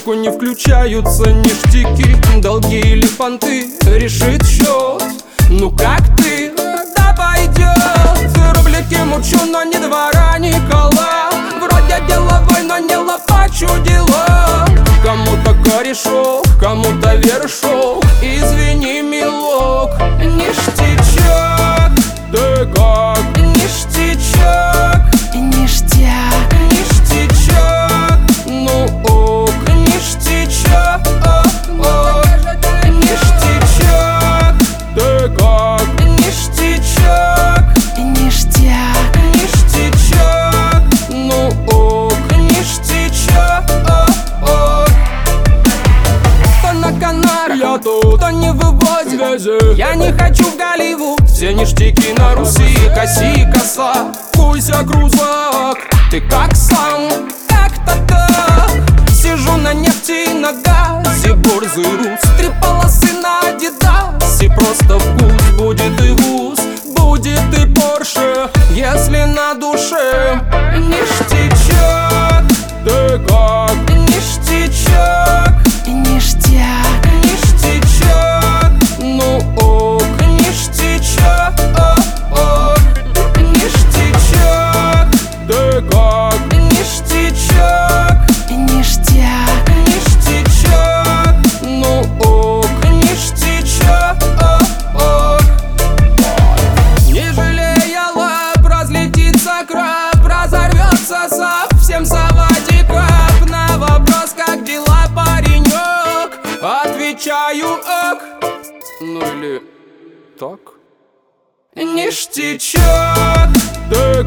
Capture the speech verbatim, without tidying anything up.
автоматику не включаются ништяки. Долги или понты, решит счет. Ну как ты? Да пойдет. Рубляки мучу, но ни двора, ни кола. Вроде деловой, но не лопачу дела. Кому-то корешок, кому-то вершок. Извини, милок, ништячок. Ты как? Ништячок. Ништяк. Ништячок. Ну ок, ништячок. Ништячок. Ты как? Ништячок. Ништяк. Ништячок. Ну ок, ништячок. То на Канарах, я тут, то не вывозит. Я не хочу в Голливуд. Все ништяки на Руси, коси, коса, куйся, крузак. Ты как сам, как-то так. Сижу на нефти, на газе, борзый рус. Три полосы на Адидасе, просто вкус. Будет и вуз, будет и Порше, если на душе. Ништячок. Ты как? Ништячок. Ништяк. Ништячок. Ну ок, ништячок. Ништячок. Ты как? Ништячок. Ништяк. Ништячок. Ну ок, ништячок. Не жалея лап, разлетится краб, разорвется совсем саватикап. На вопрос, как дела, паренек, отвечаю ок. Ну или так. Ништячок. Ты